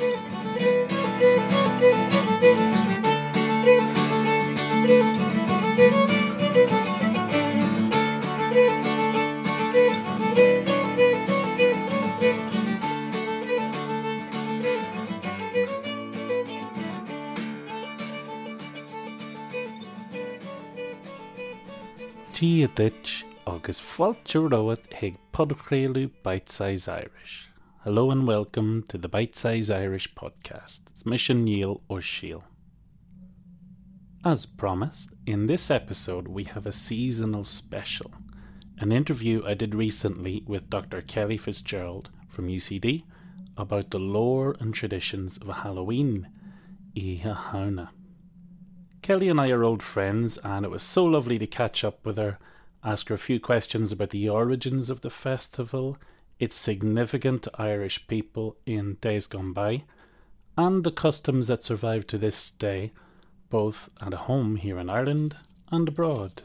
Tíadit agus fáilte roiad ag podcréalú Bite Size Irish. Hello and welcome to the Bite Size Irish podcast. It's Mission Neil O'Sheil. As promised, in this episode we have a seasonal special, an interview I did recently with Dr. Kelly Fitzgerald from UCD about the lore and traditions of Halloween, Iha Hauna. Kelly and I are old friends, and it was so lovely to catch up with her, ask her a few questions about the origins of the festival, its significance to Irish people in days gone by, and the customs that survive to this day, both at home here in Ireland and abroad.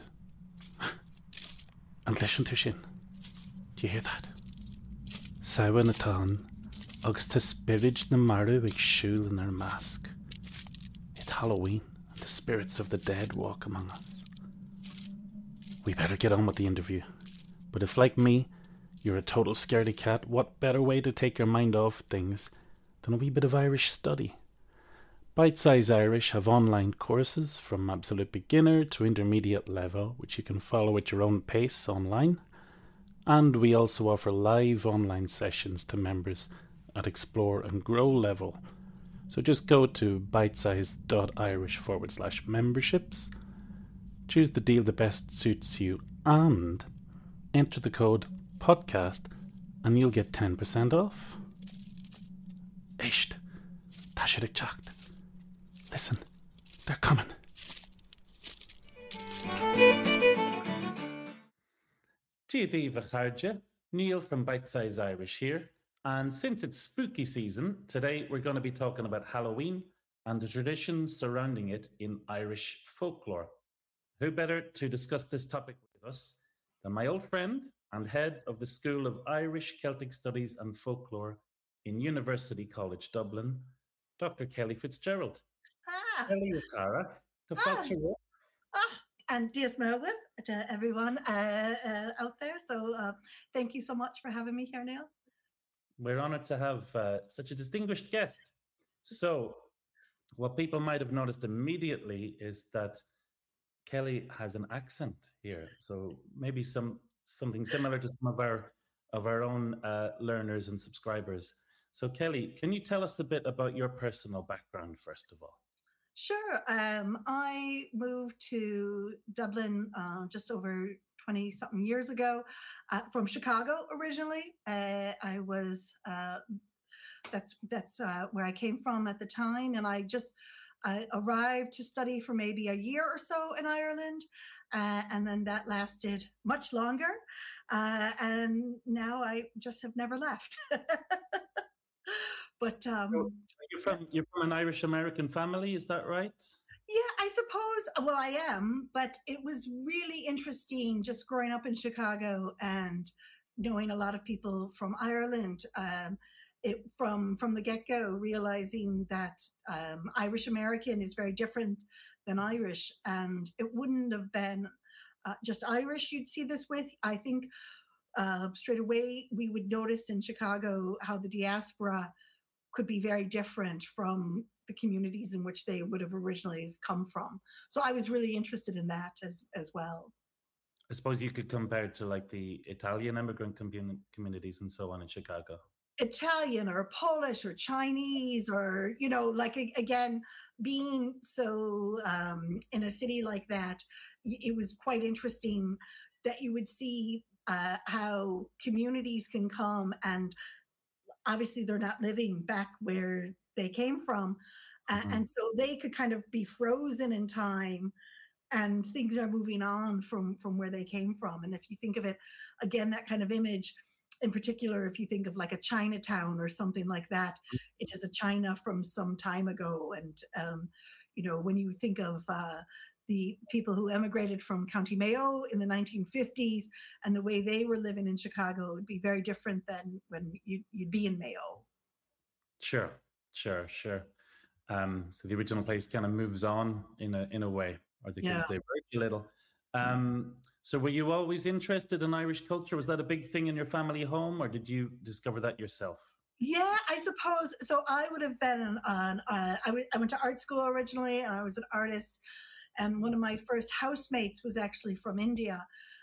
And listen to sin. Do you hear that? Sawa na tan, agus ta spirit na maru ag shul in their mask. It's Halloween. The spirits of the dead walk among us. We better get on with the interview. But if, like me, you're a total scaredy cat, what better way to take your mind off things than a wee bit of Irish study? Bite Size Irish have online courses from absolute beginner to intermediate level, which you can follow at your own pace online. And we also offer live online sessions to members at Explore and Grow level. So just go to bitesize.irish/memberships, choose the deal that best suits you, and enter the code podcast, and you'll get 10% off. Isht, tá sé ag teacht. Listen, they're coming. Tíadí Vacharja, Neil from Bite Size Irish here. And since it's spooky season, today we're going to be talking about Halloween and the traditions surrounding it in Irish folklore. Who better to discuss this topic with us than my old friend and head of the School of Irish Celtic Studies and Folklore in University College Dublin, Dr. Kelly Fitzgerald. Kelly O'Cara, the Fáilte and Dias Melwin to everyone out there. So thank you so much for having me here, Neil. We're honoured to have such a distinguished guest. So, what people might have noticed immediately is that Kelly has an accent here. So maybe something similar to some of our own learners and subscribers. So, Kelly, can you tell us a bit about your personal background first of all? Sure. I moved to Dublin just over 20-something years ago from Chicago originally. I was that's where I came from at the time, and I arrived to study for maybe a year or so in Ireland, and then that lasted much longer, and now I just have never left. But so you're from an Irish American family, is that right? Yeah, I suppose. Well, I am, but it was really interesting just growing up in Chicago and knowing a lot of people from Ireland. From the get-go, realizing that Irish American is very different than Irish, and it wouldn't have been just Irish you'd see this with. I think straight away we would notice in Chicago how the diaspora could be very different from the communities in which they would have originally come from. So I was really interested in that as well. I suppose you could compare to like the Italian immigrant communities and so on in Chicago. Italian or Polish or Chinese, or, like, again, being so in a city like that, it was quite interesting that you would see how communities can come, and obviously they're not living back where they came from. And so they could kind of be frozen in time, and things are moving on from where they came from. And if you think of it, again, that kind of image, in particular, if you think of like a Chinatown or something like that, it is a China from some time ago. And, when you think of the people who emigrated from County Mayo in the 1950s and the way they were living in Chicago, would be very different than when you'd be in Mayo. Sure. Sure, sure. So the original place kind of moves on in a way, or they Yeah. could diverge a little. So were you always interested in Irish culture? Was that a big thing in your family home, or did you discover that yourself? Yeah, I suppose so. I would have been on. I went to art school originally, and I was an artist. And one of my first housemates was actually from India.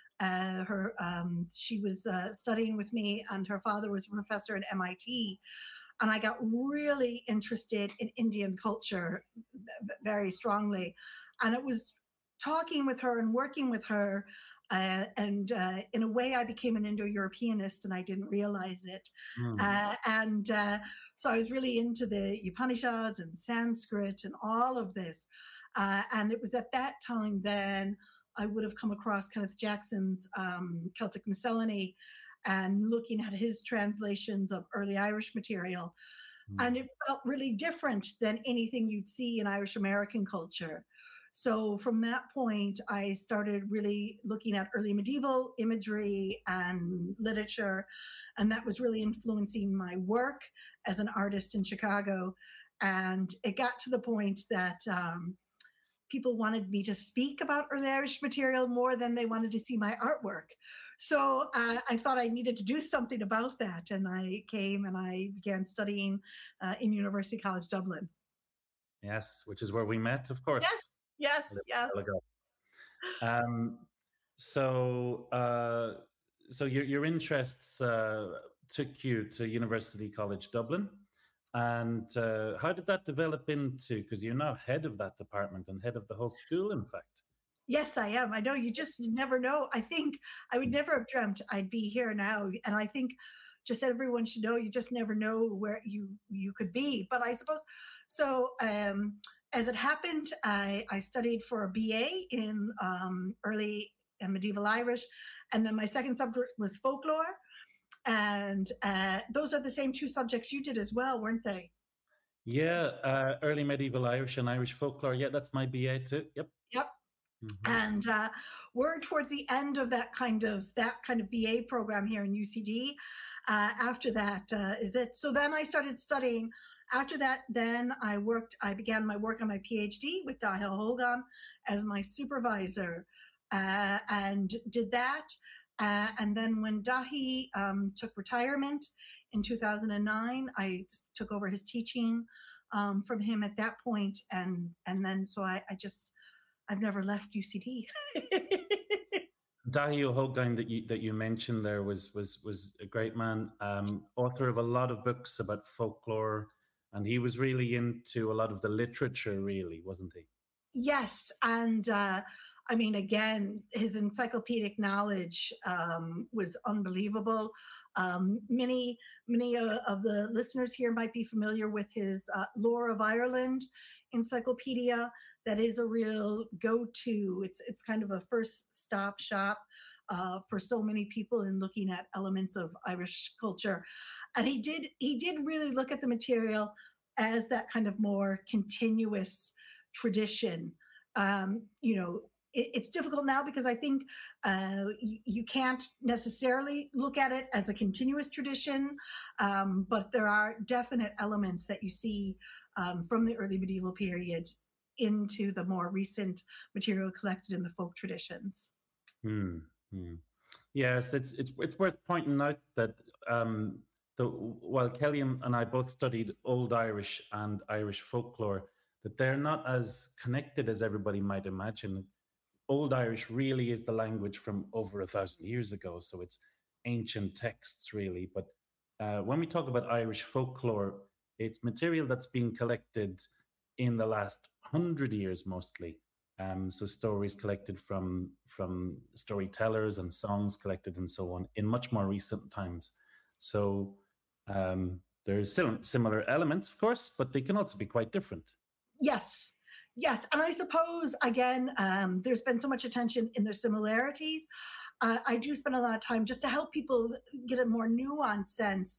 She was studying with me, and her father was a professor at MIT. And I got really interested in Indian culture very strongly. And it was talking with her and working with her. And in a way, I became an Indo Europeanist and I didn't realize it. Hmm. And so I was really into the Upanishads and Sanskrit and all of this. And it was at that time then I would have come across Kenneth Jackson's Celtic Miscellany and looking at his translations of early Irish material. And Hmm. it felt really different than anything you'd see in Irish American culture. So from that point, I started really looking at early medieval imagery and literature, and that was really influencing my work as an artist in Chicago. And it got to the point that people wanted me to speak about early Irish material more than they wanted to see my artwork. So I thought I needed to do something about that, and I came and I began studying in University College Dublin. Yes, which is where we met, of Yes, course, a yes, little yes. while ago. Um, so, so your interests took you to University College Dublin, and how did that develop into? Because you're now head of that department and head of the whole school, in fact. Yes, I am. I know you just never know. I think I would never have dreamt I'd be here now. And I think just everyone should know you just never know where you could be. But I suppose so as it happened, I studied for a BA in early and medieval Irish, and then my second subject was folklore. And those are the same two subjects you did as well, weren't they? Yeah, early medieval Irish and Irish folklore. Yeah, that's my BA too. Yep. Yep. Hmm. And we're towards the end of that kind of BA program here in UCD. After that is it. So then I started studying. After that, then I began my work on my PhD with Dahil Holgan as my supervisor, and did that. And then when Dahi took retirement in 2009, I took over his teaching from him at that point, and then so I just I've never left UCD. Dahi O'Hogan that you mentioned there was a great man, author of a lot of books about folklore, and he was really into a lot of the literature, really, wasn't he? Yes, and I mean, again, his encyclopedic knowledge was unbelievable. Many of the listeners here might be familiar with his Lore of Ireland encyclopedia. That is a real go-to. It's kind of a first stop shop for so many people in looking at elements of Irish culture. And he did really look at the material as that kind of more continuous tradition. It's difficult now because I think you can't necessarily look at it as a continuous tradition, but there are definite elements that you see from the early medieval period into the more recent material collected in the folk traditions. Hmm. Hmm. Yes, it's worth pointing out that um, while Kelly and I both studied Old Irish and Irish folklore, that they're not as connected as everybody might imagine. Old Irish really is the language from over 1,000 years ago, so it's ancient texts really. But when we talk about Irish folklore, it's material that's been collected in the last 100 years mostly. So stories collected from storytellers and songs collected and so on in much more recent times. So there's similar elements, of course, but they can also be quite different. Yes. Yes. And I suppose, again, there's been so much attention in their similarities. I do spend a lot of time just to help people get a more nuanced sense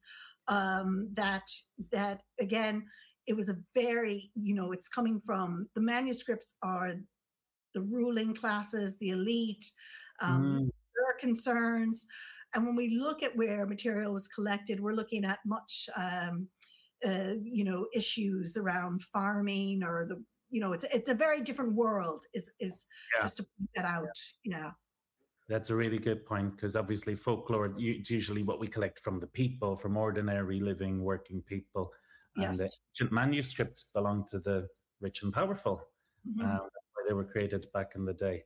that again, it was a very, it's coming from the manuscripts are the ruling classes, the elite, Mm, their concerns. And when we look at where material was collected, we're looking at much issues around farming or it's a very different world. Is Yeah. just to point that out. Yeah. That's a really good point, because obviously folklore, it's usually what we collect from the people, from ordinary living working people. And the Yes. ancient manuscripts belong to the rich and powerful. That's why they were created back in the day.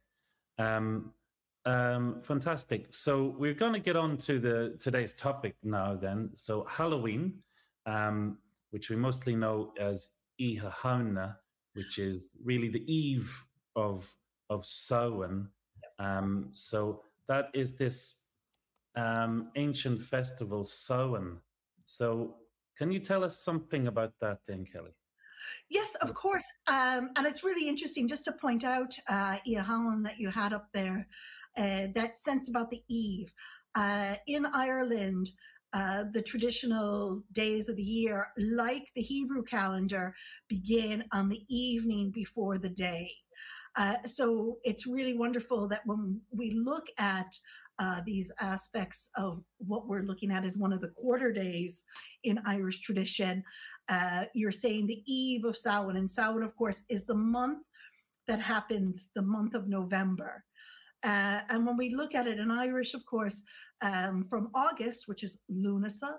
Fantastic. So we're going to get on to today's topic now then. So Halloween, which we mostly know as Iha Hauna, which is really the eve of Samhain. So that is this ancient festival, Samhain. So can you tell us something about that then, Kelly? Yes, of course. And it's really interesting just to point out, Ian, that you had up there, that sense about the eve. In Ireland, the traditional days of the year, like the Hebrew calendar, begin on the evening before the day. So it's really wonderful that when we look at these aspects of what we're looking at as one of the quarter days in Irish tradition, you're saying the eve of Samhain. And Samhain, of course, is the month that happens, the month of November. And when we look at it in Irish, of course, from August, which is Lunasa,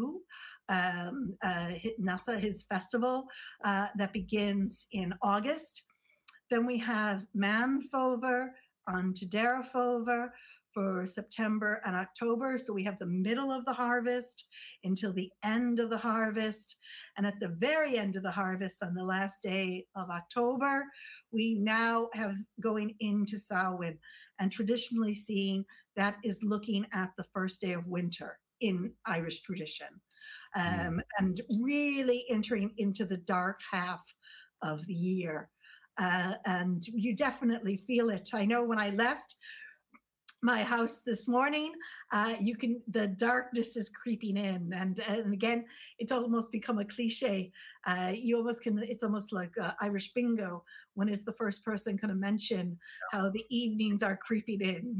Nasa, his festival that begins in August. Then we have Manfover on to Darafover for September and October. So we have the middle of the harvest until the end of the harvest. And at the very end of the harvest, on the last day of October, we now have going into Samhain, and traditionally seeing that is looking at the first day of winter in Irish tradition, and really entering into the dark half of the year. And you definitely feel it. I know when I left my house this morning, the darkness is creeping in, and again, it's almost become a cliche. It's almost like Irish bingo, when is the first person going to mention how the evenings are creeping in,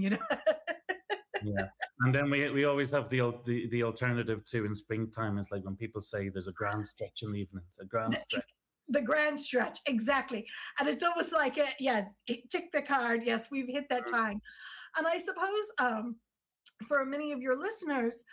Yeah, and then we always have the alternative too in springtime. Is like when people say there's a grand stretch in the evenings, a grand stretch. The grand stretch, exactly. And it's almost like, tick the card. Yes, we've hit that time. And I suppose for many of your listeners,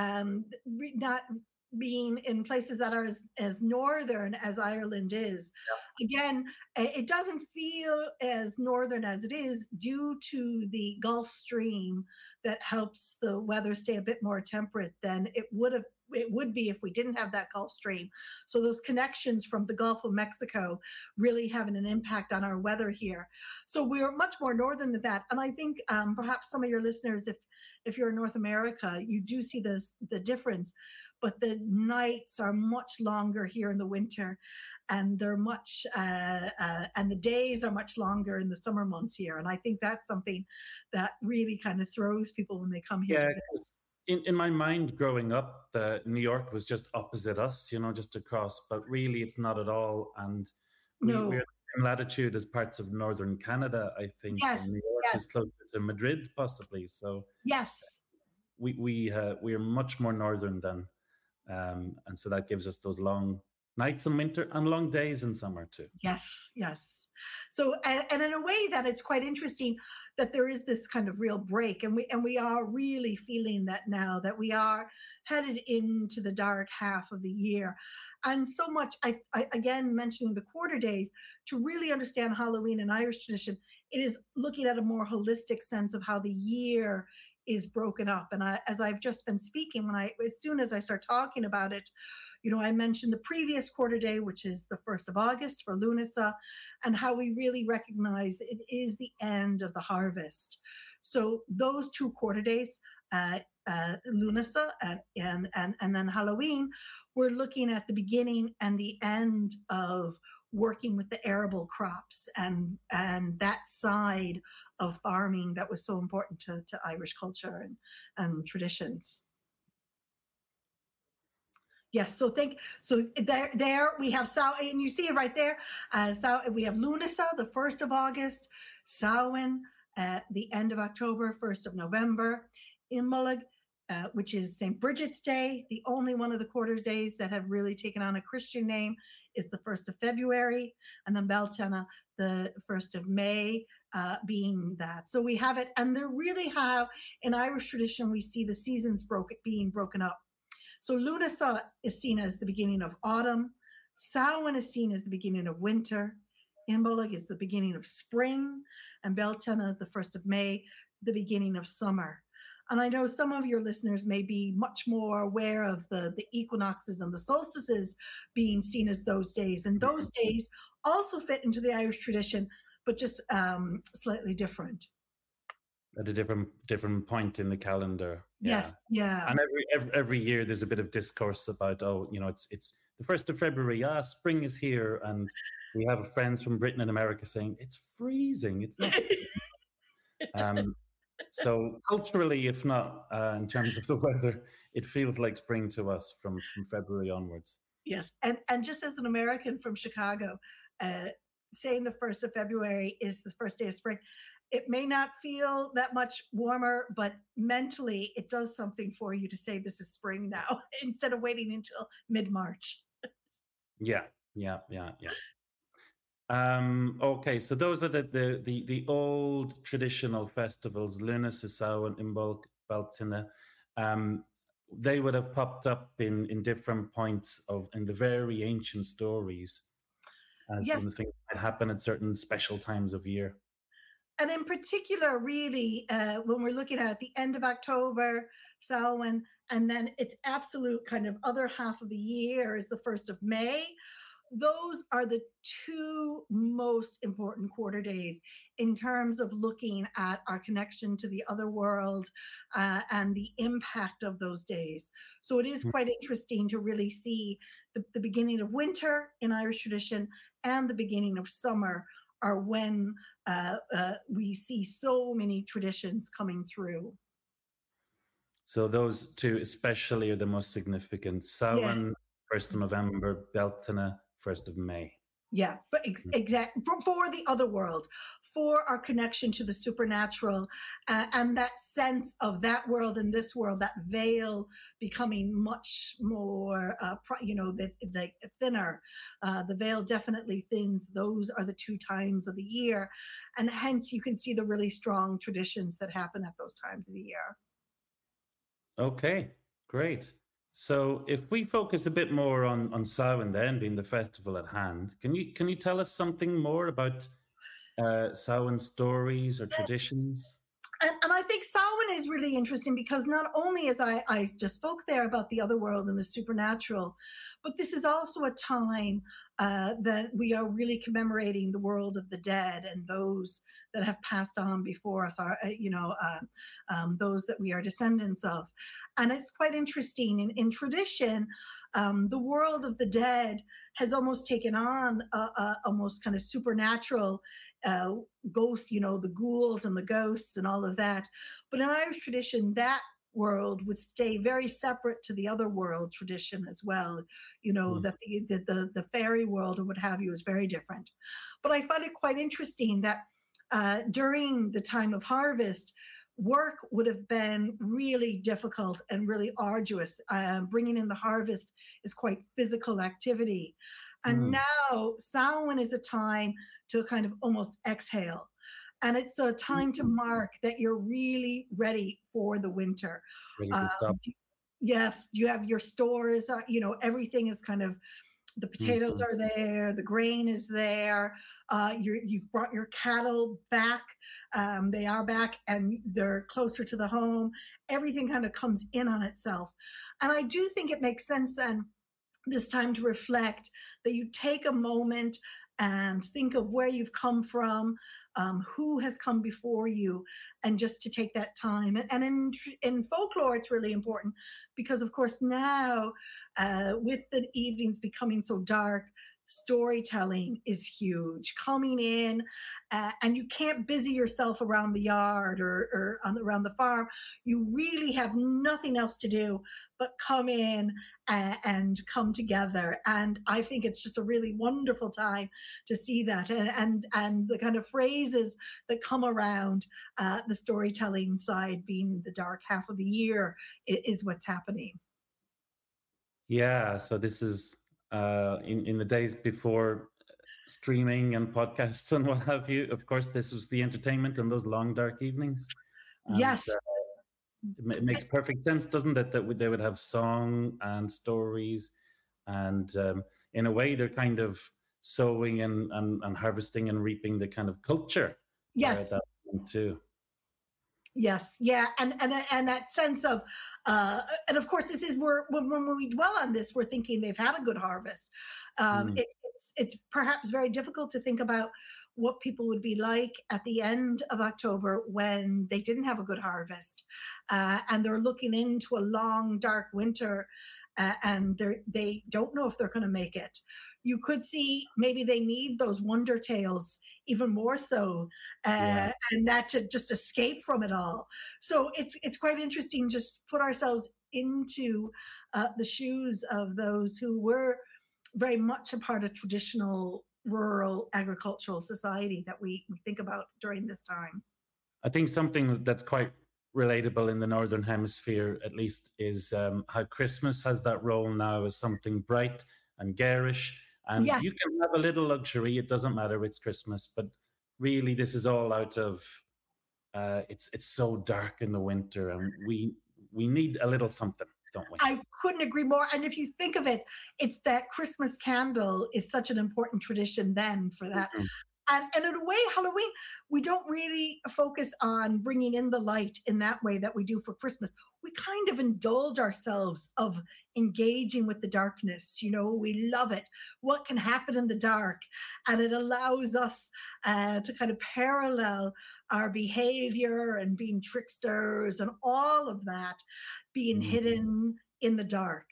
not being in places that are as northern as Ireland is, again, it doesn't feel as northern as it is due to the Gulf Stream that helps the weather stay a bit more temperate than it would be if we didn't have that Gulf Stream. So those connections from the Gulf of Mexico really having an impact on our weather here. So we're much more northern than that. And I think perhaps some of your listeners, if you're in North America, you do see the difference. But the nights are much longer here in the winter, and they're and the days are much longer in the summer months here. And I think that's something that really kind of throws people when they come here. Yeah, in my mind, growing up, New York was just opposite us, just across. But really, it's not at all. And we're the same latitude as parts of northern Canada, I think. Yes, and New York is closer to Madrid, possibly. So yes, we're much more northern than. And so that gives us those long nights in winter and long days in summer too. Yes. So, and in a way that it's quite interesting that there is this kind of real break, and we are really feeling that now that we are headed into the dark half of the year. And so much, I again mentioning the quarter days, to really understand Halloween in Irish tradition, it is looking at a more holistic sense of how the year is broken up. And as I've just been speaking, as soon as I start talking about it, I mentioned the previous quarter day, which is the 1st of August for Lunasa, and how we really recognize it is the end of the harvest. So those 2 quarter days, Lunasa and then Halloween, we're looking at the beginning and the end of working with the arable crops and that side of farming that was so important to Irish culture and traditions. Yes, so there we have Samhain, and you see it right there. We have Lunasa, the 1st of August, Samhain, the end of October, 1st of November, Imbolc, which is St. Bridget's Day. The only one of the quarter days that have really taken on a Christian name is the 1st of February, and then Beltane, the 1st of May, being that. So we have it, and they're really how in Irish tradition we see the seasons being broken up. So Lunasa is seen as the beginning of autumn, Samhain is seen as the beginning of winter, Imbolc is the beginning of spring, and Beltane, the 1st of May, the beginning of summer. And I know some of your listeners may be much more aware of the equinoxes and the solstices being seen as those days. And those days also fit into the Irish tradition, but just slightly different. At a different point in the calendar. Yes, yeah. And every year there's a bit of discourse about, it's the 1st of February, spring is here. And we have friends from Britain and America saying, it's freezing, it's not. So culturally, if not in terms of the weather, it feels like spring to us from February onwards. Yes, and just as an American from Chicago, saying the 1st of February is the first day of spring, it may not feel that much warmer, but mentally it does something for you to say this is spring now instead of waiting until mid-March. Yeah. Okay, so those are the old traditional festivals, Lunasa, Samhain, Imbolc, Beltane. They would have popped up in different points in the very ancient stories as yes. things that happen at certain special times of year. And in particular, really, when we're looking at the end of October, Samhain, and then its absolute kind of other half of the year is the 1st of May. Those are the two most important quarter days in terms of looking at our connection to the other world and the impact of those days. So it is quite interesting to really see the beginning of winter in Irish tradition and the beginning of summer are when we see so many traditions coming through. So those two especially are the most significant. Samhain, 1st of November, Beltane, 1st of May. Yeah, but exactly for the other world, for our connection to the supernatural, and that sense of that world and this world, that veil becoming much more, the thinner. The veil definitely thins. Those are the two times of the year, and hence you can see the really strong traditions that happen at those times of the year. Okay, great. So if we focus a bit more on Samhain then, being the festival at hand, can you tell us something more about Samhain stories or traditions? And I think Samhain is really interesting because not only as I just spoke there about the other world and the supernatural, but this is also a time that we are really commemorating the world of the dead and those that have passed on before us, those that we are descendants of. And it's quite interesting. In tradition, the world of the dead has almost taken on almost kind of supernatural ghosts, the ghouls and the ghosts and all of that. But in Irish tradition, that world would stay very separate to the other world tradition as well. That the fairy world or what have you is very different. But I find it quite interesting that during the time of harvest, work would have been really difficult and really arduous. Bringing in the harvest is quite physical activity. And now Samhain is a time to kind of almost exhale. And it's a time to mark that you're really ready for the winter. Ready to stop. Yes, you have your stores, everything is kind of, the potatoes are there, the grain is there, you've brought your cattle back, they are back and they're closer to the home. Everything kind of comes in on itself. And I do think it makes sense then, this time to reflect, that you take a moment and think of where you've come from, who has come before you, and just to take that time. And in folklore, it's really important because, of course, now with the evenings becoming so dark, storytelling is huge. Coming in, and you can't busy yourself around the yard around the farm. You really have nothing else to do but come in and come together. And I think it's just a really wonderful time to see that, and the kind of phrases that come around the storytelling side, being the dark half of the year, is what's happening. Yeah, so this is in the days before streaming and podcasts and what have you. Of course, this was the entertainment in those long dark evenings, and Yes. it makes perfect sense, doesn't it? That they would have song and stories, and in a way, they're kind of sowing and harvesting and reaping the kind of culture Yes. that too. Yes, yeah, and that sense of, and of course, this is where when we dwell on this, we're thinking they've had a good harvest. It's perhaps very difficult to think about what people would be like at the end of October when they didn't have a good harvest, and they're looking into a long, dark winter, and they don't know if they're going to make it. You could see maybe they need those wonder tales even more so, and that to just escape from it all. So it's quite interesting just put ourselves into the shoes of those who were very much a part of traditional rural agricultural society that we think about during this time. I think something that's quite relatable in the Northern Hemisphere, at least, is how Christmas has that role now as something bright and garish. And Yes. you can have a little luxury. It doesn't matter. It's Christmas. But really, this is all out of it's so dark in the winter, and we need a little something, don't we? I couldn't agree more. And if you think of it, it's that Christmas candle is such an important tradition then for that. Mhm. And in a way, Halloween, we don't really focus on bringing in the light in that way that we do for Christmas. We kind of indulge ourselves of engaging with the darkness. You know, we love it. What can happen in the dark? And it allows us to kind of parallel our behavior and being tricksters and all of that being hidden in the dark.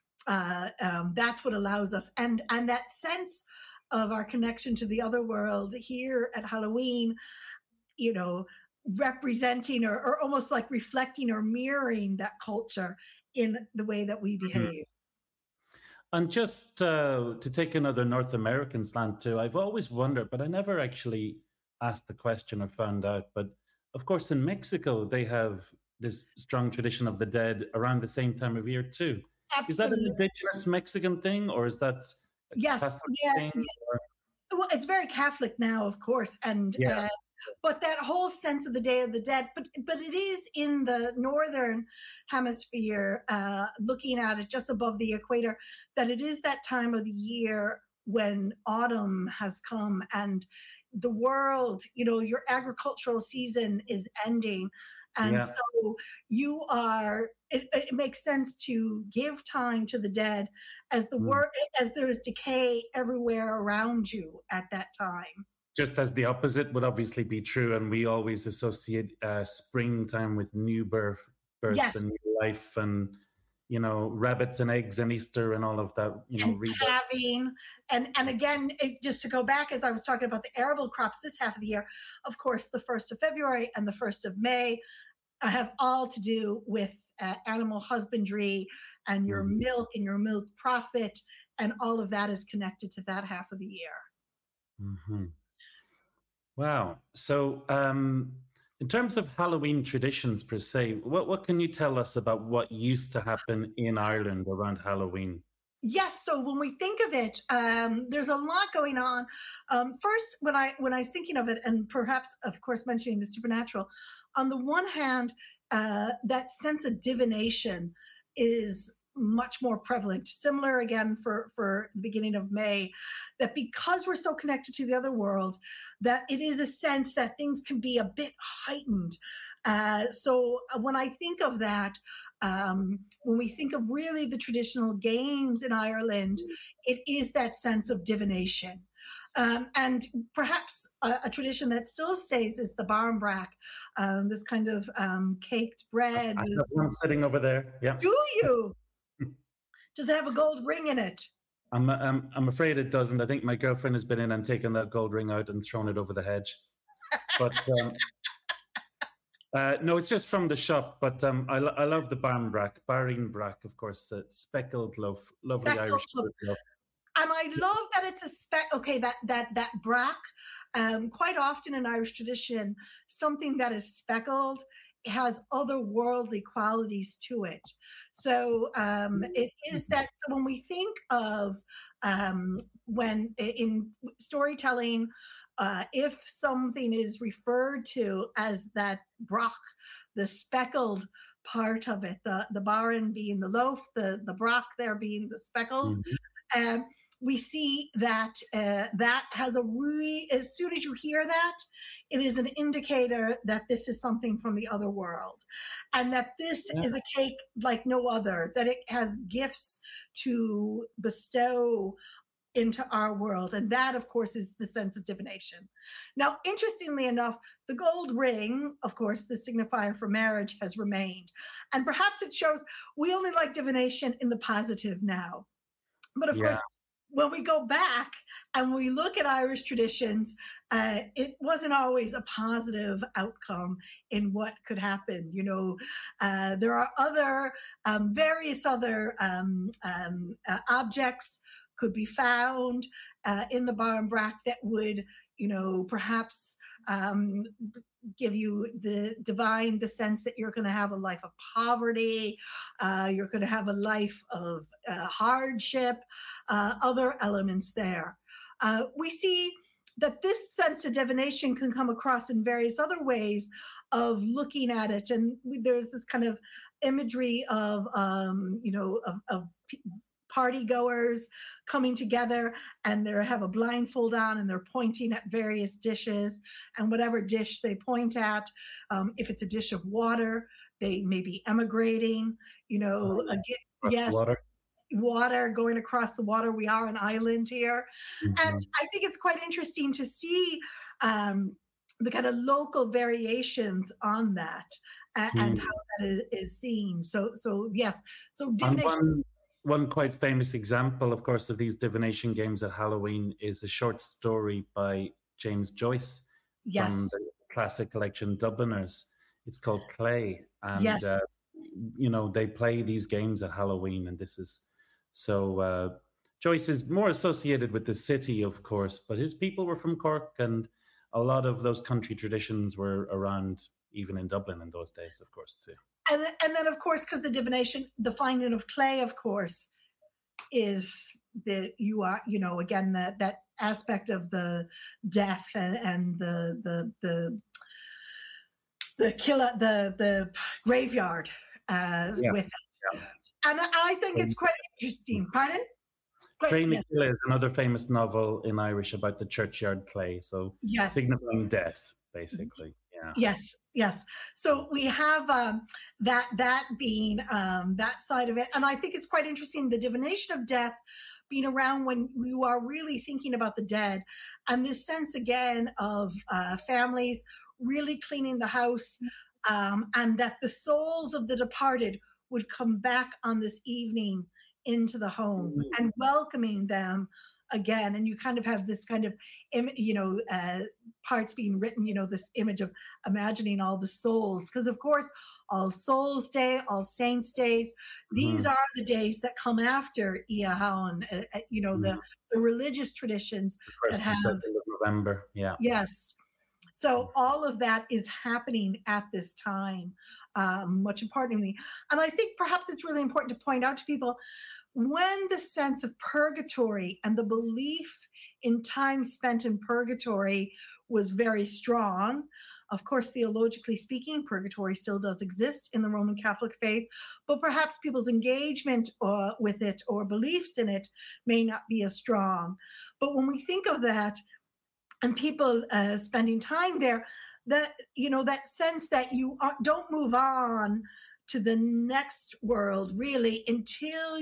That's what allows us, and that sense of our connection to the other world here at Halloween, you know, representing or almost like reflecting or mirroring that culture in the way that we behave. And just to take another North American slant too, I've always wondered, but I never actually asked the question or found out. But of course, in Mexico, they have this strong tradition of the dead around the same time of year too. Is that an Absolutely. indigenous Mexican thing, or is that a Yes. Catholic Yeah. thing? Or... Well, it's very Catholic now, of course, and Yeah. but that whole sense of the Day of the Dead, but it is in the northern hemisphere, looking at it just above the equator, that it is that time of the year when autumn has come and the world, you know, your agricultural season is ending, and Yeah. so you are. It makes sense to give time to the dead as the Mm. work as there is decay everywhere around you at that time. Just as the opposite would obviously be true, and we always associate springtime with new birth Yes, and new life, and rabbits and eggs and Easter and all of that. and Rebirth. calving, and again, just to go back, as I was talking about the arable crops this half of the year, of course, the 1st of February and the 1st of May have all to do with animal husbandry and your Mhm. milk and your milk profit, and all of that is connected to that half of the year. Mhm. Wow. So, in terms of Halloween traditions per se, what can you tell us about what used to happen in Ireland around Halloween? Yes, so when we think of it, there's a lot going on. First, when I was thinking of it, and perhaps, of course, mentioning the supernatural, on the one hand, that sense of divination is much more prevalent. Similar again for the beginning of May, that because we're so connected to the other world, that it is a sense that things can be a bit heightened. So when I think of that, when we think of really the traditional games in Ireland, it is that sense of divination. And perhaps a tradition that still stays is the barmbrack, this kind of caked bread. I have one sitting over there. Yeah. Do you? Does it have a gold ring in it? I'm afraid it doesn't. I think my girlfriend has been in and taken that gold ring out and thrown it over the hedge. But no, it's just from the shop. But I love the Barnbrack, Brack, of course, the speckled loaf, lovely Speckled Irish loaf. loaf. And I love that it's a okay, that brack, quite often in Irish tradition, something that is speckled has otherworldly qualities to it. So it is that, so when we think of when in storytelling, if something is referred to as that brach, the speckled part of it, the baran being the loaf, the brach there being the speckled, Mhm. um, we see that that has a as soon as you hear that, it is an indicator that this is something from the other world, and that this Yeah. is a cake like no other, that it has gifts to bestow into our world. And that, of course, is the sense of divination. Now, interestingly enough, the gold ring, of course, the signifier for marriage, has remained. And perhaps it shows we only like divination in the positive now. But of course, Yeah. when we go back and we look at Irish traditions, it wasn't always a positive outcome in what could happen. There are various other objects could be found in the Barnbrack that would, perhaps um, give you the sense that you're going to have a life of poverty, you're going to have a life of hardship, other elements there. We see that this sense of divination can come across in various other ways of looking at it, and there's this kind of imagery of party goers coming together, and they have a blindfold on and they're pointing at various dishes, and whatever dish they point at, if it's a dish of water, they may be emigrating, Oh, yeah. again, Across the yes, water. water, going across the water. We are an island here. And Mhm. I think it's quite interesting to see um, the kind of local variations on that, and how Mm. that is seen. So yes, so And divination. one quite famous example, of course, of these divination games at Halloween is a short story by James Joyce from Yes, the classic collection Dubliners. It's called Clay, and yes. they play these games at Halloween, and this is so. Joyce is more associated with the city, of course, but his people were from Cork, and a lot of those country traditions were around, even in Dublin in those days, of course, too. And then of course, because the divination, the finding of clay, of course, is you are, again, that aspect of the death, and the killer, the graveyard, Yeah. with it. Yeah. And I think it's quite interesting. Pardon? Great. Cray Yes. McKilla is another famous novel in Irish about the churchyard clay, so Yes. signifying death, basically. Yeah. Yes, yes. So we have that being that side of it, and I think it's quite interesting, the divination of death being around when you are really thinking about the dead, and this sense again of families really cleaning the house, and that the souls of the departed would come back on this evening into the home Mm. and welcoming them again, and you kind of have this kind of parts being written, this image of imagining all the souls, because of course all souls day, all saints days, these Mhm. are the days that come after Iahaun, Mhm. the religious traditions The that first have, and second of November. Yeah. yes, so all of that is happening at this time, much importantly. And I think perhaps it's really important to point out to people, when the sense of purgatory and the belief in time spent in purgatory was very strong. Of course, theologically speaking, purgatory still does exist in the Roman Catholic faith, but perhaps people's engagement with it or beliefs in it may not be as strong. But when we think of that, and people spending time there, that that sense that you don't move on to the next world really until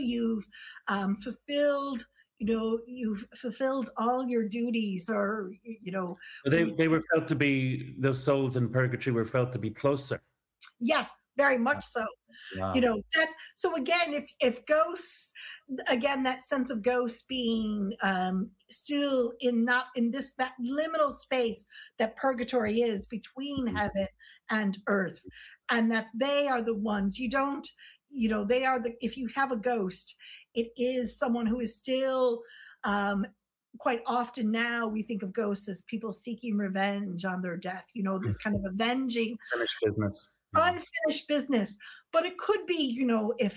you've fulfilled all your duties, or So they were felt to be, those souls in purgatory were felt to be closer. yes, very much so. You Wow. know, that's so again, if ghosts, again, that sense of ghosts being still in, not in this, that liminal space that purgatory is between Mm. heaven and earth, and that they are the ones you don't, you know, they are the, if you have a ghost, it is someone who is still um quite often now we think of ghosts as people seeking revenge on their death, you know, Mm. this kind of avenging Finished business. Yeah. unfinished business. But it could be, you know, if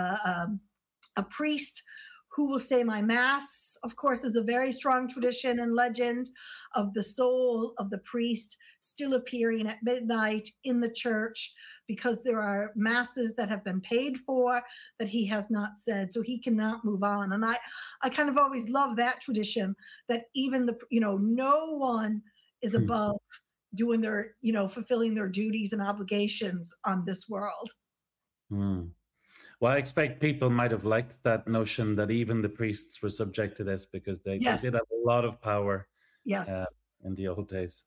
a priest who will say my mass, of course, is a very strong tradition and legend of the soul of the priest still appearing at midnight in the church, because there are masses that have been paid for that he has not said, so he cannot move on. And I kind of always love that tradition, that even the, you know, no one is Hmm. above doing their, you know, fulfilling their duties and obligations on this world. Hmm. Well, I expect people might have liked that notion that even the priests were subject to this because they Yes, did have a lot of power uh, yes, in the old days.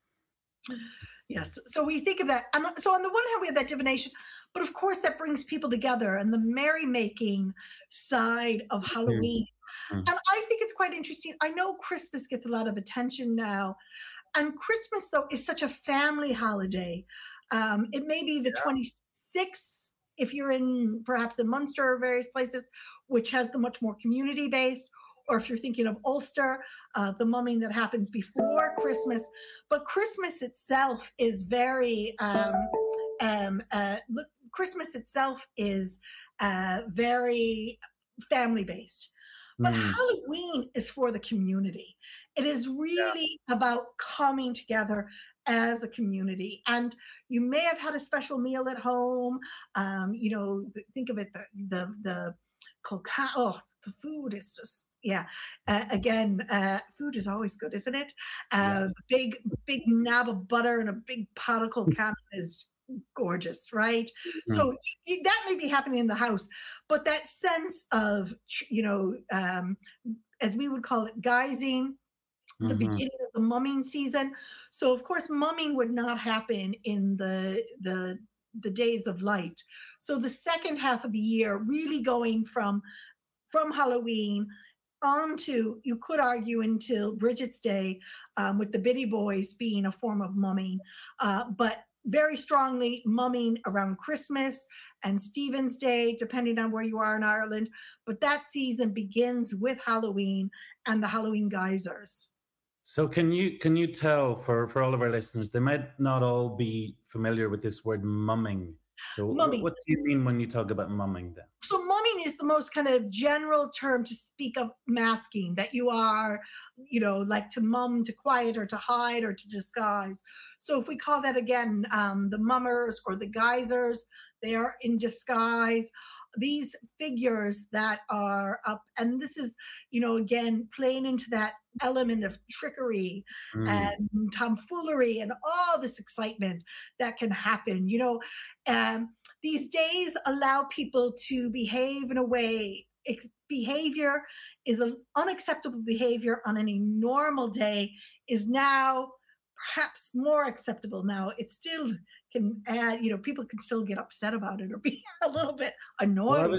yes. So we think of that. And so on the one hand, we have that divination, but of course that brings people together and the merrymaking side of Hmm. Halloween. Hmm. And I think it's quite interesting. I know Christmas gets a lot of attention now, and Christmas though is such a family holiday. It may be the 26th if you're in perhaps in Munster or various places, which has the much more community based, or if you're thinking of Ulster, the mumming that happens before Christmas. But Christmas itself is very um, uh, Christmas itself is very family based. But Hmm. Halloween is for the community. It is Yeah. really about coming together as a community. And you may have had a special meal at home. You know, think of it, the oh, the food is just, yeah. Again, food is always good, isn't it? Yeah. The big nab of butter and a big pot of colcannon is gorgeous, right? Hmm. So that may be happening in the house, but that sense of, you know, as we would call it, guising, the Hmm. beginning of the mumming season. So of course, mumming would not happen in the days of light. So the second half of the year, really going from Halloween on to, you could argue, until Bridget's Day, with the Biddy Boys being a form of mumming, but very strongly mumming around Christmas and Stephen's Day, depending on where you are in Ireland. But that season begins with Halloween and the Halloween geysers. So can you tell for all of our listeners, they might not all be familiar with this word mumming. So Mumming. what do you mean when you talk about mumming then? So mumming is the most kind of general term to speak of masking, that you are, you know, like to mum, to quiet, or to hide, or to disguise. So if we call that again, the mummers or the geysers, they are in disguise. These figures that are up, and this is, you know, again, playing into that element of trickery Mm. and tomfoolery and all this excitement that can happen, you know. um, these days allow people to behave in a way. Behavior is an unacceptable behavior on any normal day is now perhaps more acceptable now. It still can add, you know, people can still get upset about it or be a little bit Well, I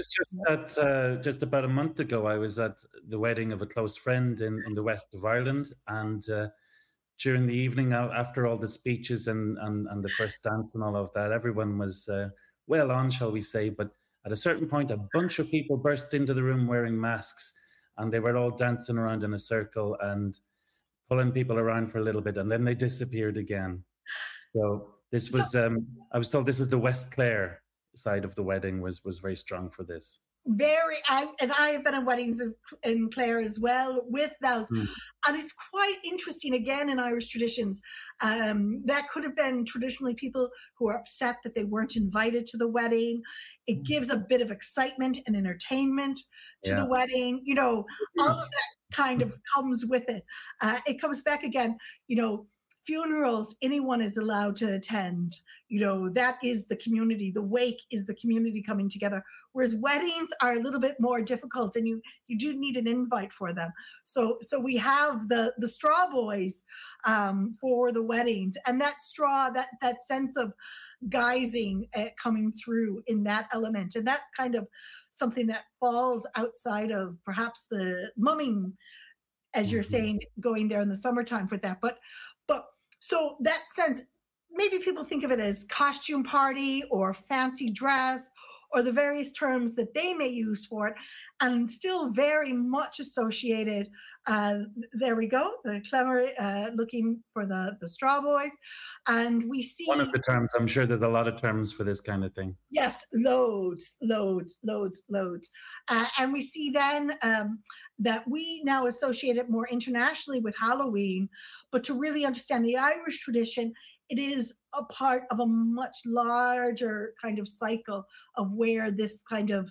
annoyed. was just about a month ago. I was at the wedding of a close friend in the west of Ireland, and during the evening, after all the speeches and the first dance and all of that, everyone was well on, shall we say. But at a certain point, a bunch of people burst into the room wearing masks, and they were all dancing around in a circle and pulling people around for a little bit, and then they disappeared again. So this So was, I was told, this is the West Clare side of the wedding was very strong for this. very, and I have been in weddings in Clare as well with those. Mm. And it's quite interesting, again, in Irish traditions. That could have been traditionally people who are upset that they weren't invited to the wedding. It gives a bit of excitement and entertainment to the Yeah. wedding. You know, all of that kind of comes with it. It comes back again, you know, funerals, anyone is allowed to attend. You know, that is the community. The wake is the community coming together. Whereas weddings are a little bit more difficult, and you do need an invite for them. So we have the straw boys for the weddings, and that straw, that sense of guising coming through in that element, and that kind of something that falls outside of perhaps the mumming, as you're Mhm. saying, going there in the summertime for that. But so that sense, maybe people think of it as costume party or fancy dress or the various terms that they may use for it, and still very much associated. Uh, there we go, the clever looking for the straw boys, and we One of see. the terms, I'm sure there's a lot of terms for this kind of thing. Yes, loads, loads, loads, loads. And we see then that we now associate it more internationally with Halloween, but to really understand the Irish tradition, it is a part of a much larger kind of cycle of where this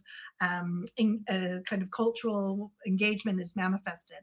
kind of cultural engagement is manifested.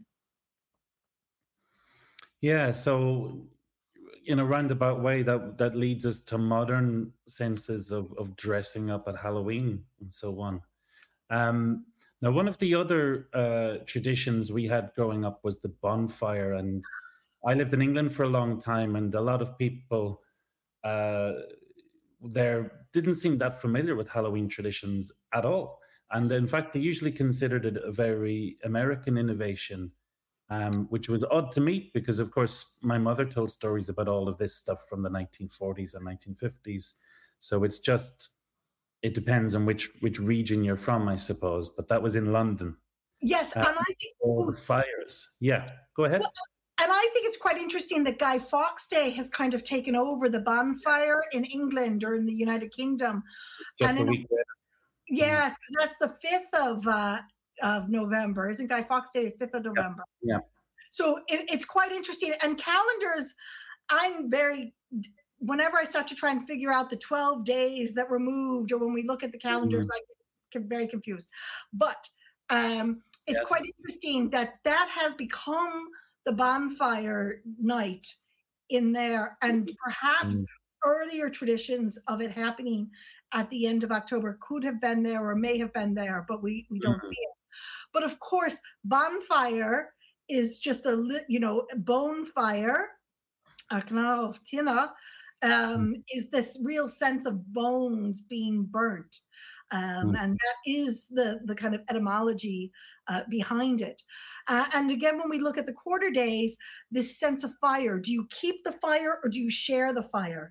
Yeah, so in a roundabout way, that leads us to modern senses of dressing up at Halloween and so on. Um, Now, one of the other traditions we had growing up was the bonfire, and I lived in England for a long time, and a lot of people uh, there didn't seem that familiar with Halloween traditions at all. And in fact, they usually considered it a very American innovation, which was odd to me because, of course, my mother told stories about all of this stuff from the 1940s and 1950s. So it's just, it depends on which region you're from, I suppose. But that was in London. Yes, Uh, and I think. all Ooh, the fires. Yeah, go ahead. well, and I think it's quite interesting that Guy Fawkes Day has kind of taken over the bonfire in England or in the United Kingdom. It's And just a in week later. Yeah, yes, because that's the 5th of November. Isn't Guy Fawkes Day 5th of yeah, November? yeah. So it's quite interesting. And calendars, I'm very, whenever I start to try and figure out the 12 days that were moved, or when we look at the calendars, Mhm. I get very confused. But it's quite Yes. interesting that that has become the bonfire night in there, and perhaps Mm. earlier traditions of it happening at the end of October could have been there or may have been there, but we don't Mhm. see it. But of course, bonfire is just bone fire, of tina, Mm. is this real sense of bones being burnt. Mm. And that is the kind of etymology behind it. And again, when we look at the quarter days, this sense of fire, do you keep the fire or do you share the fire?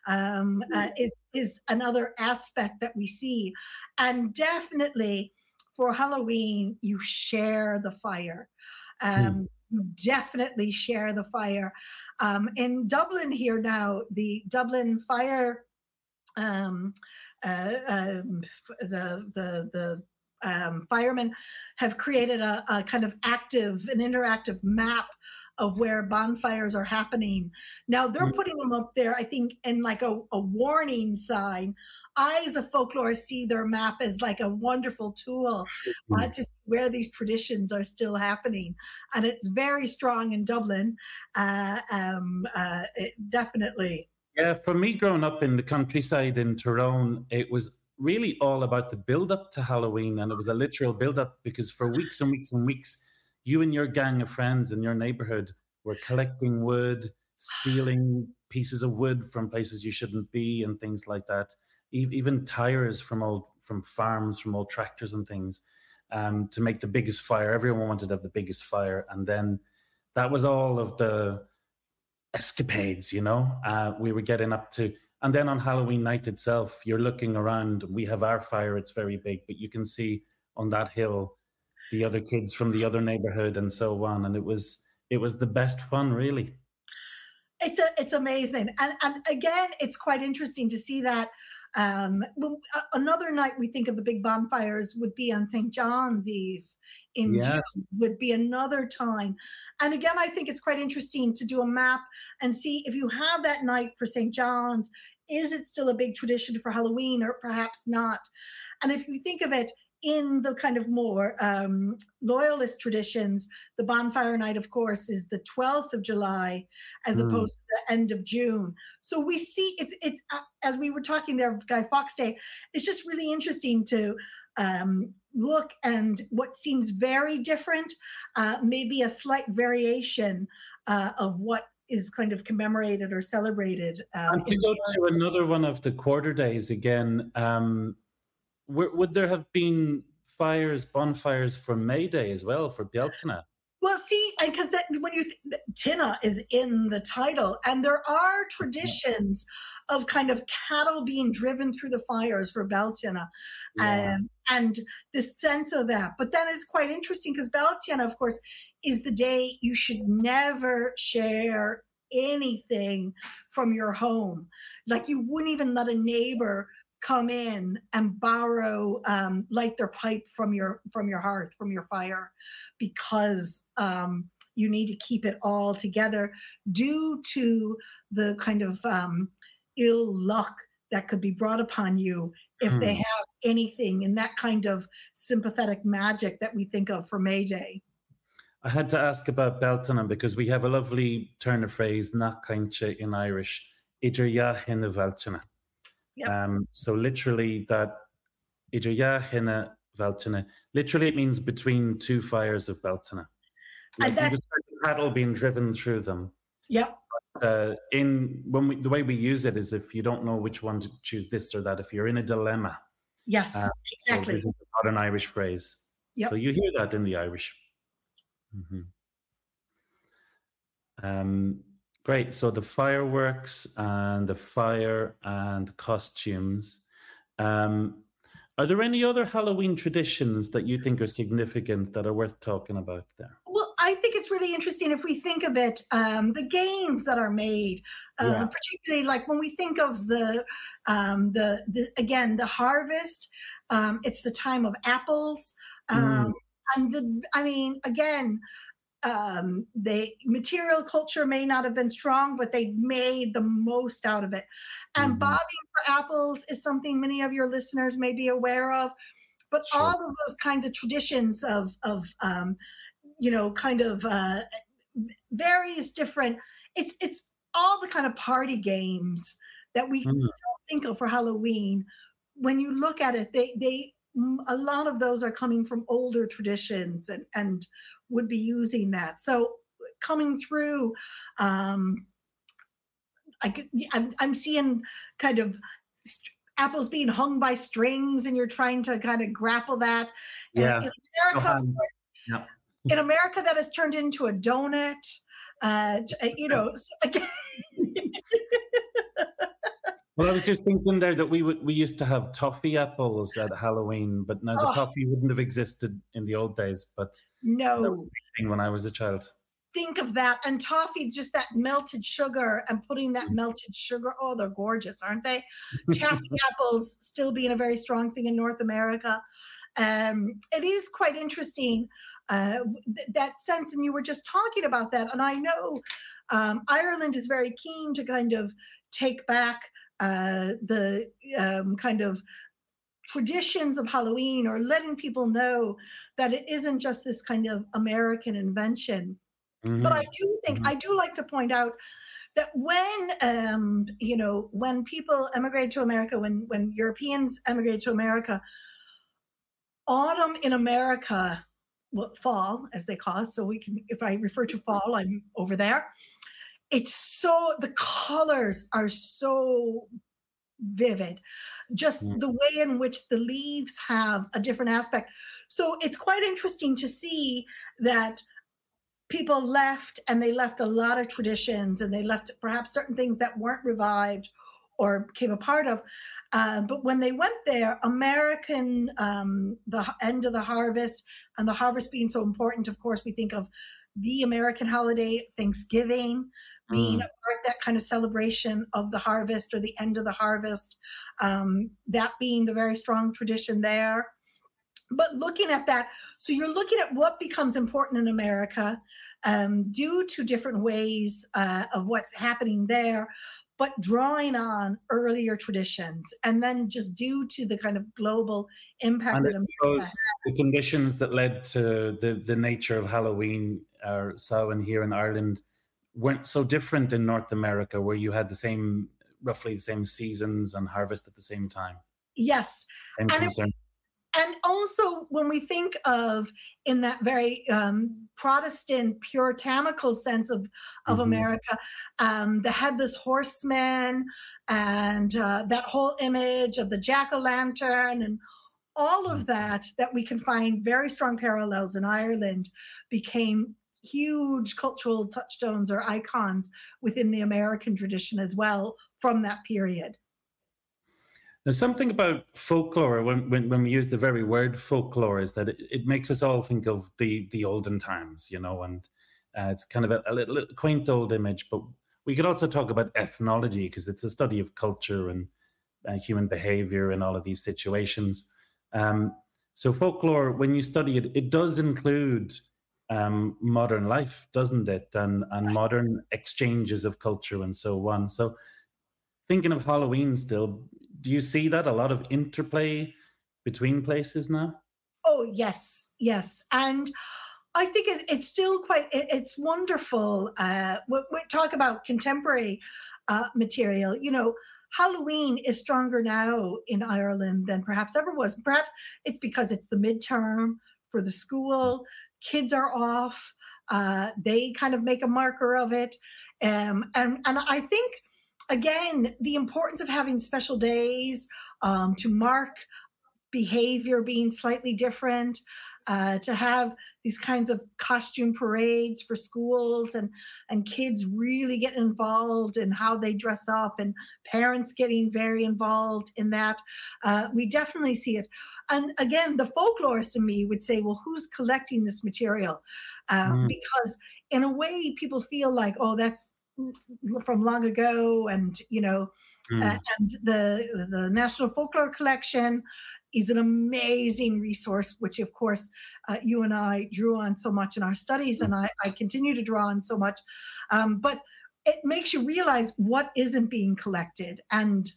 Is another aspect that we see. And definitely for Halloween, you share the fire. Mm. You definitely share the fire. In Dublin here now, the Dublin Fire, um, the firemen have created a kind of an interactive map of where bonfires are happening. Now they're Mm. putting them up there, I think, in like a warning sign. I, as a folklorist, see their map as like a wonderful tool Mm. to see where these traditions are still happening. And it's very strong in Dublin, definitely. Yeah, for me, growing up in the countryside in Tyrone, it was really all about the build up to Halloween. And it was a literal build up because for weeks and weeks and weeks, you and your gang of friends in your neighborhood were collecting wood, stealing pieces of wood from places you shouldn't be, and things like that. Even tires from farms, from old tractors and things, to make the biggest fire. Everyone wanted to have the biggest fire. And then that was all of the escapades, we were getting up to. And then on Halloween night itself, you're looking around. We have our fire, it's very big, but you can see on that hill the other kids from the other neighborhood and so on. And it was the best fun, really. It's amazing, and again, it's quite interesting to see that. Another night we think of the big bonfires would be on St. John's Eve in June. Yes. Would be another time, and again, I think it's quite interesting to do a map and see if you have that night for St. John's. Is it still a big tradition for Halloween, or perhaps not? And if you think of it, in the kind of more loyalist traditions, the bonfire night, of course, is the 12th of July as Mm. opposed to the end of June. So we see it's as we were talking there, Guy Fawkes Day, it's just really interesting to look and what seems very different, maybe a slight variation of what is kind of commemorated or celebrated And to in go America. to another one of the quarter days again, would there have been bonfires for May Day as well, for Bealtaine? Well, see, because when Tina is in the title, and there are traditions of kind of cattle being driven through the fires for Beltina, Yeah. and this sense of that. But then it's quite interesting because Beltina, of course, is the day you should never share anything from your home. Like you wouldn't even let a neighbor come in and borrow light their pipe from your hearth, from your fire, because you need to keep it all together due to the kind of ill luck that could be brought upon you if they Hmm. have anything in that kind of sympathetic magic that we think of for May Day. I had to ask about Beltaine because we have a lovely turn of phrase, "Nachkaintse" in Irish, "Idir ya hinne Beltaine." Yep. So literally that "Idir ya hinne Beltaine," literally it means between two fires of Beltaine. And Like you that, described the cattle being driven through them. yep. The way we use it is if you don't know which one to choose, this or that. If you're in a dilemma, Yes, so this exactly. is not an Irish phrase. So Yep. you hear that in the Irish. Hmm. Great. So the fireworks and the fire and costumes. Are there any other Halloween traditions that you think are significant that are worth talking about there? Well, I think it's really interesting if we think of it, the games that are made, Yeah. particularly like when we think of the again the harvest. It's the time of apples, Mm, and I mean, again, the material culture may not have been strong, but they made the most out of it. And mhm. bobbing for apples is something many of your listeners may be aware of. But Sure. all of those kinds of traditions of kind of various different, it's all the kind of party games that we Mm, still think of for Halloween. When you look at it, they a lot of those are coming from older traditions and would be using that. So coming through, um, I'm seeing kind of apples being hung by strings, and you're trying to kind of grapple that. yeah. In No America, hand. Yeah. that has turned into a donut. So again, Well, I was just thinking there that we used to have toffee apples at Halloween, but now the oh toffee wouldn't have existed in the old days. But that was a no, big thing when I was a child. think of that. And toffee, just that melted sugar and putting that melted sugar. Oh, they're gorgeous, aren't they? Taffy apples still being a very strong thing in North America. It is quite interesting, that sense. And you were just talking about that. And I know Ireland is very keen to kind of take back the kind of traditions of Halloween, or letting people know that it isn't just this kind of American invention. But I Hmm. do think, Hmm. I do like to point out that when people emigrate to America, when Europeans emigrate to America, autumn in America, well, fall as they call it. So we can, if I refer to fall, I'm over there. It's so, the colors are so vivid, just the way in which the leaves have a different aspect. So it's quite interesting to see that people left, and they left a lot of traditions, and they left perhaps certain things that weren't revived or became a part of. But when they went there, American, the end of the harvest, and the harvest being so important, of course, we think of the American holiday, Thanksgiving, being a Mm. part, that kind of celebration of the harvest or the end of the harvest, that being the very strong tradition there. But looking at that, so you're looking at what becomes important in America, due to different ways of what's happening there. but drawing on earlier traditions. And then just due to the kind of global impact And I that America suppose the has. conditions that led to the nature of Halloween or Samhain here in Ireland weren't so different in North America, where you had the same, roughly the same seasons and harvest at the same time. Yes. Same And it concern. and also when we think of in that very Protestant puritanical sense of Hmm. America, the headless horseman and that whole image of the jack-o'-lantern and all of that we can find very strong parallels in Ireland became huge cultural touchstones or icons within the American tradition as well from that period. There's something about folklore when we use the very word folklore is that it makes us all think of the olden times, and it's kind of a little quaint old image. But we could also talk about ethnology because it's a study of culture and human behavior in all of these situations. Um, so folklore, when you study it, it does include modern life, doesn't it? And modern exchanges of culture and so on. So thinking of Halloween still, do you see that a lot of interplay between places now? Oh, yes, yes. And I think it's still it's wonderful. We talk about contemporary material. Halloween is stronger now in Ireland than perhaps ever was. Perhaps it's because it's the midterm for the school. Kids are off. They kind of make a marker of it. And I think, again, the importance of having special days to mark behavior being slightly different, to have these kinds of costume parades for schools and kids really get involved in how they dress up and parents getting very involved in that. We definitely see it. And again, the folklorist in me would say, well, who's collecting this material? Mm, Because in a way, people feel like, oh, that's from long ago, and mm, and the National Folklore Collection is an amazing resource, which of course you and I drew on so much in our studies, mm, and I continue to draw on so much. But it makes you realize what isn't being collected, and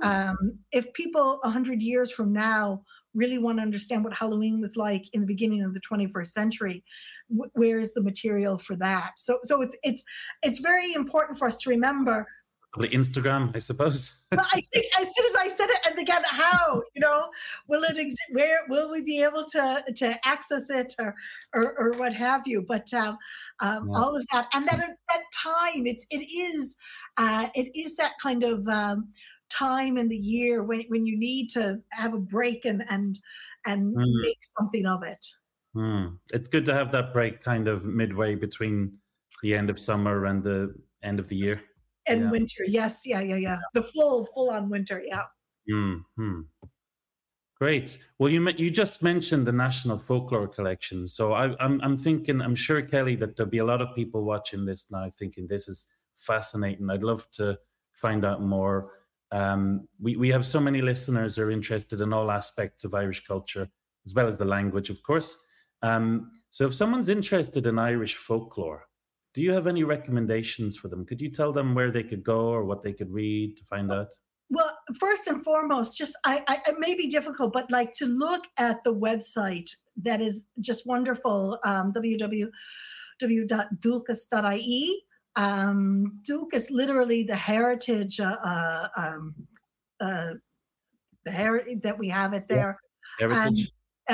if people 100 years from now really want to understand what Halloween was like in the beginning of the 21st century, where is the material for that? So it's very important for us to remember. probably Instagram, I suppose. But I think as soon as I said it, and again, how will it exist? Where will we be able to access it, or what have you? But Yeah. all of that, and that time, it is that kind of time in the year when you need to have a break and Mm, make something of it. It's good to have that break kind of midway between the end of summer and the end of the year. And Yeah. winter, yes, yeah, yeah, yeah. The full on winter, yeah. Hmm. Great. Well, you just mentioned the National Folklore Collection, so I'm thinking, I'm sure, Kelly, that there'll be a lot of people watching this now thinking this is fascinating. I'd love to find out more. We have so many listeners who are interested in all aspects of Irish culture, as well as the language, of course. So if someone's interested in Irish folklore, do you have any recommendations for them? Could you tell them where they could go or what they could read to find out? Well, first and foremost, just it may be difficult, but like to look at the website that is just wonderful, www.dulcas.ie. Dulk is literally the heritage, the heritage that we have it Yeah. there, and Heritage.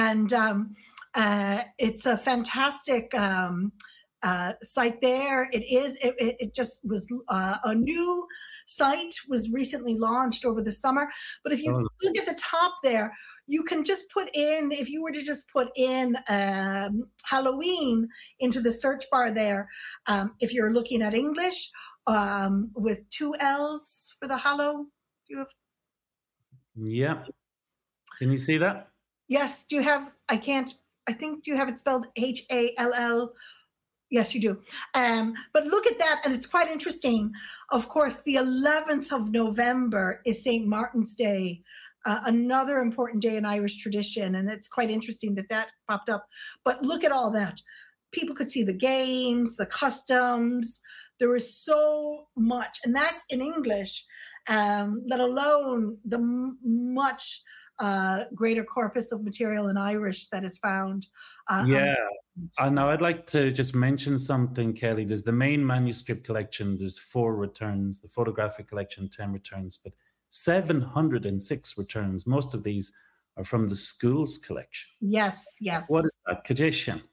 it's a fantastic site there. It just was a new site was recently launched over the summer. But if you Oh, look at the top there, you can just put in, if you were to just put in Halloween into the search bar there, if you're looking at English with two L's for the Hallow. Do you have, yeah. Can you see that? yes, do you have, I can't, I think, do you have it spelled Hall? Yes, you do. But look at that, and it's quite interesting. Of course, the 11th of November is St. Martin's Day, another important day in Irish tradition, and it's quite interesting that popped up. But look at all that. people could see the games, the customs. There was so much, and that's in English, let alone the much greater corpus of material in Irish that is found. Yeah. Now I'd like to just mention something, Kelly. There's the main manuscript collection, there's 4 returns, the photographic collection, 10 returns, but 706 returns. Most of these are from the schools collection. Yes, yes. What is that? Kadishan?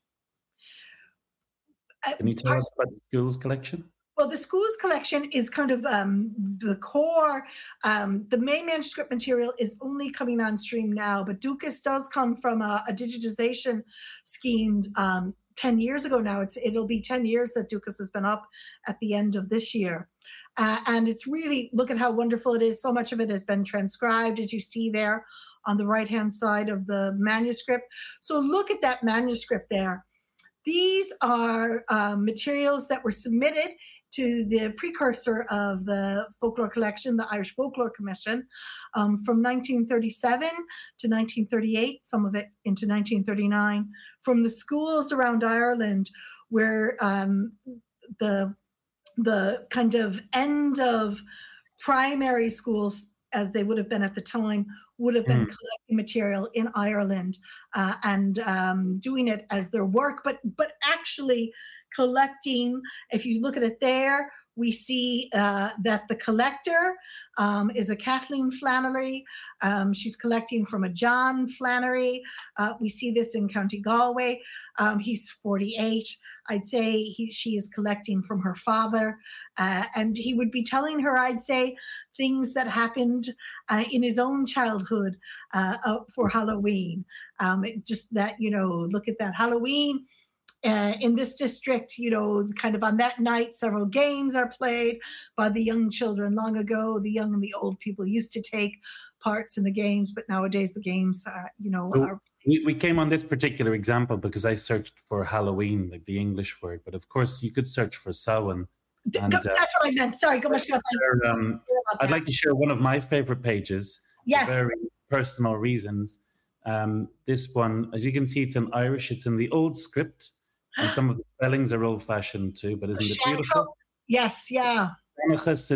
Can you tell us about the schools collection? Well, the schools collection is kind of the core. The main manuscript material is only coming on stream now, but Dukas does come from a digitization scheme 10 years ago now. It'll be 10 years that Dukas has been up at the end of this year. And it's really, look at how wonderful it is. So much of it has been transcribed, as you see there on the right-hand side of the manuscript. So look at that manuscript there. These are materials that were submitted to the precursor of the folklore collection, the Irish Folklore Commission, from 1937 to 1938, some of it into 1939, from the schools around Ireland, where the kind of end of primary schools, as they would have been at the time, would have been collecting material in Ireland and doing it as their work, but actually collecting. If you look at it there, we see that the collector is a Kathleen Flannery. She's collecting from a John Flannery. We see this in County Galway. He's 48. I'd say she is collecting from her father. And he would be telling her, I'd say, things that happened in his own childhood for Halloween. Just that, look at that Halloween. In this district, kind of on that night, several games are played by the young children. Long ago, the young and the old people used to take parts in the games, but nowadays the games, are. We came on this particular example because I searched for Halloween, like the English word, but of course you could search for Samhain. And, that's what I meant. Sorry, go on. I'd like to share one of my favorite pages. Yes. For very personal reasons. This one, as you can see, it's in Irish. It's in the old script. And some of the spellings are old-fashioned too, but isn't it beautiful? Yes, yeah. That's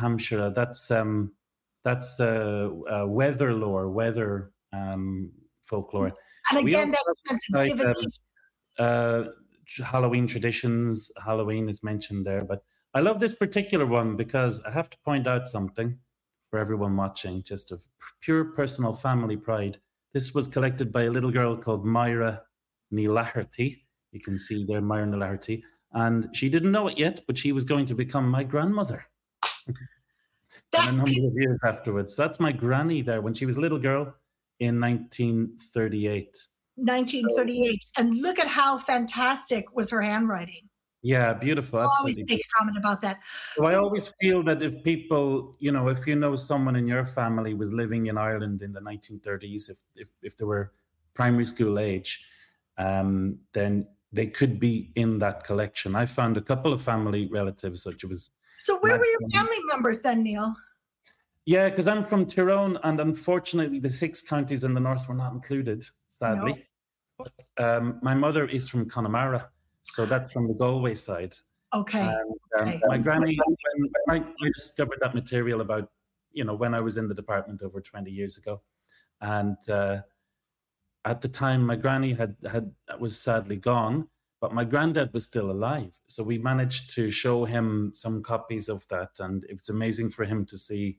weather lore, weather folklore. And again, that sense of divination. Halloween traditions. Halloween is mentioned there, but I love this particular one because I have to point out something for everyone watching, just of pure personal family pride. This was collected by a little girl called Myra Neelaharty. You can see there, Myra Neelaharty. And she didn't know it yet, but she was going to become my grandmother. And a number of years afterwards. So that's my granny there when she was a little girl in 1938. 1938. And look at how fantastic was her handwriting. Yeah, beautiful. I always absolutely. make a comment about that. So I always feel that if people, if you know someone in your family was living in Ireland in the 1930s, if they were primary school age, then they could be in that collection. I found a couple of family relatives, such as. So where were your family members then, Neil? Yeah, because I'm from Tyrone, and unfortunately the 6 counties in the north were not included, sadly. No. But my mother is from Connemara, so that's from the Galway side. Okay. And my granny, when I discovered that material about, when I was in the department over 20 years ago, and at the time, my granny was sadly gone, but my granddad was still alive. So we managed to show him some copies of that, and it was amazing for him to see,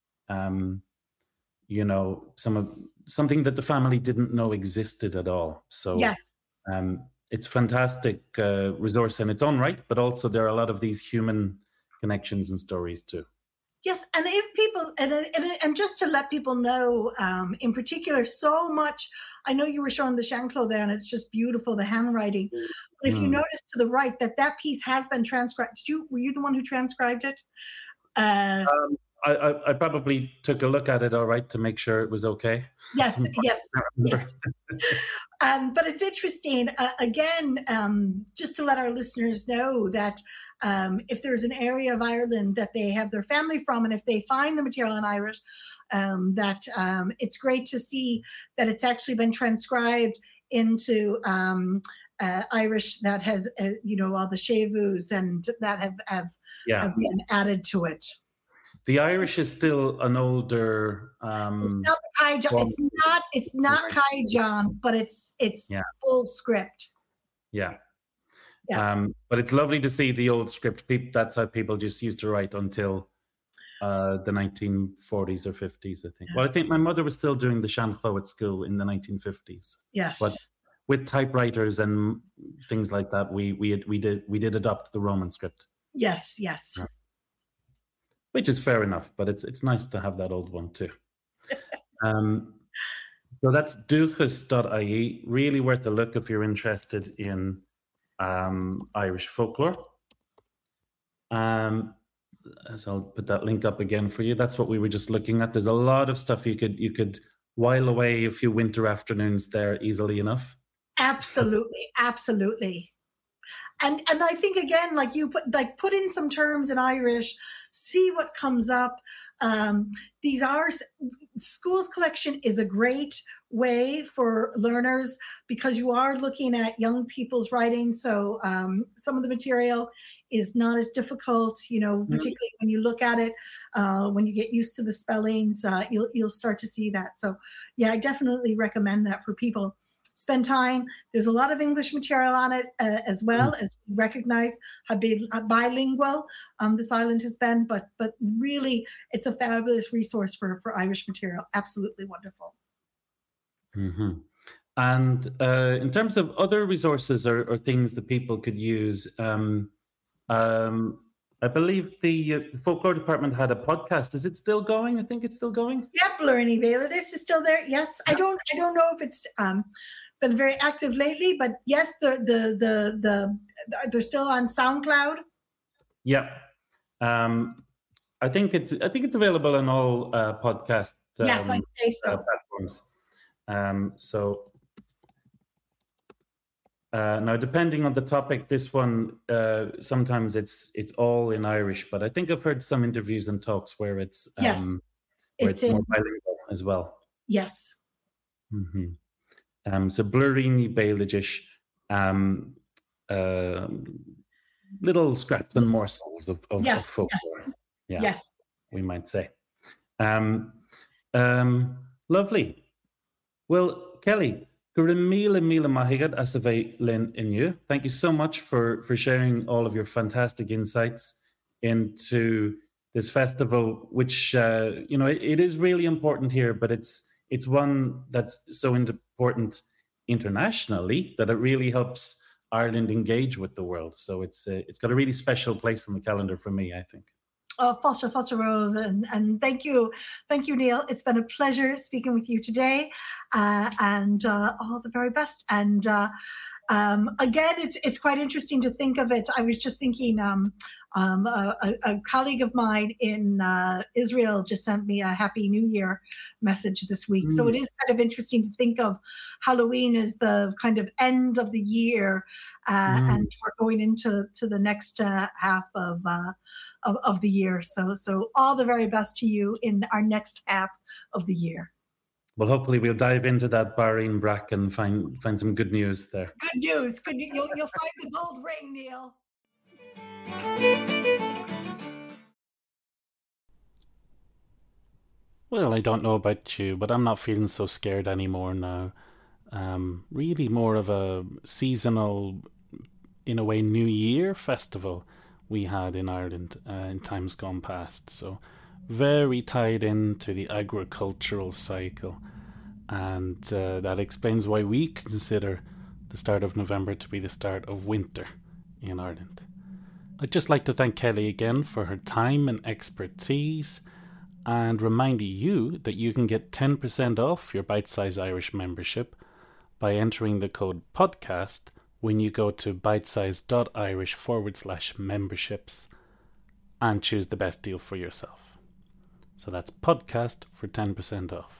something that the family didn't know existed at all. So yes, it's a fantastic resource in its own right, but also there are a lot of these human connections and stories too. Yes, and if people, and just to let people know, in particular, so much, I know you were showing the Shanklo there, and it's just beautiful, the handwriting. But if you notice to the right, that piece has been transcribed. Were you the one who transcribed it? I probably took a look at it, all right, to make sure it was okay. Yes. But it's interesting, again, just to let our listeners know that if there's an area of Ireland that they have their family from, and if they find the material in Irish, that it's great to see that it's actually been transcribed into Irish that has, all the shavus and that have been added to it. The Irish is still an older. It's not the Caijan. It's not Caijan, but it's full script. Yeah. But it's lovely to see the old script. That's how people just used to write until the 1940s or 50s, I think. Well, I think my mother was still doing the Sean-Chló at school in the 1950s. Yes. But with typewriters and things like that, we did adopt the Roman script. Yes. Which is fair enough, but it's nice to have that old one too. So that's duchas.ie. Really worth a look if you're interested in Irish folklore. So I'll put that link up again for you. That's what we were just looking at. There's a lot of stuff you could while away a few winter afternoons there easily enough. Absolutely. And I think again, like you put in some terms in Irish, see what comes up. These are Schools Collection is a great way for learners because you are looking at young people's writing. So some of the material is not as difficult, particularly when you look at it, when you get used to the spellings, you'll start to see that. So yeah, I definitely recommend that for people. Spend time. There's a lot of English material on it as well, as we recognize how bilingual this island has been. But really, it's a fabulous resource for Irish material. Absolutely wonderful. Mm-hmm. And in terms of other resources or things that people could use, I believe the folklore department had a podcast. Is it still going? I think it's still going. Yep, Learning Vela. This is still there. Yes, I don't know if it's been very active lately, but yes, they're still on SoundCloud. Yeah, I think it's available on all podcast. Yes, I'd say so. Platforms. Now, depending on the topic, this one sometimes it's all in Irish, but I think I've heard some interviews and talks where it's it's more bilingual as well. Yes. Mm-hmm. So Blurrini Bailadish, little scraps and morsels of folklore. Yes, we might say. Lovely. Well, Kelly, thank you so much for sharing all of your fantastic insights into this festival, which it is really important here, but it's one that's so important internationally that it really helps Ireland engage with the world. So it's got a really special place on the calendar for me, I think. Oh, and thank you, Neil. It's been a pleasure speaking with you today, and all the very best. And again, it's quite interesting to think of it. I was just thinking, a colleague of mine in Israel just sent me a Happy New Year message this week. So it is kind of interesting to think of Halloween as the kind of end of the year, and we're going into the next half of the year. So all the very best to you in our next half of the year. Well, hopefully we'll dive into that Bahrain Brack and find some good news there. Good news. You'll find the gold ring, Neil. Well, I don't know about you, but I'm not feeling so scared anymore now. Really more of a seasonal, in a way, New Year festival we had in Ireland in times gone past. So very tied into the agricultural cycle. And that explains why we consider the start of November to be the start of winter in Ireland. I'd just like to thank Kelly again for her time and expertise, and remind you that you can get 10% off your Bite Size Irish membership by entering the code PODCAST when you go to bitesize.irish/memberships and choose the best deal for yourself. So that's podcast for 10% off.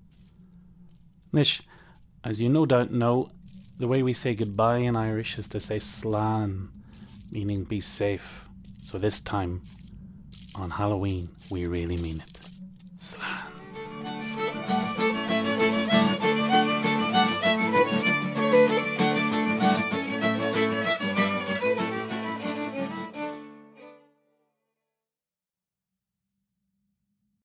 Nish, as you no doubt know, the way we say goodbye in Irish is to say slán, meaning be safe. So this time, on Halloween, we really mean it. Slán.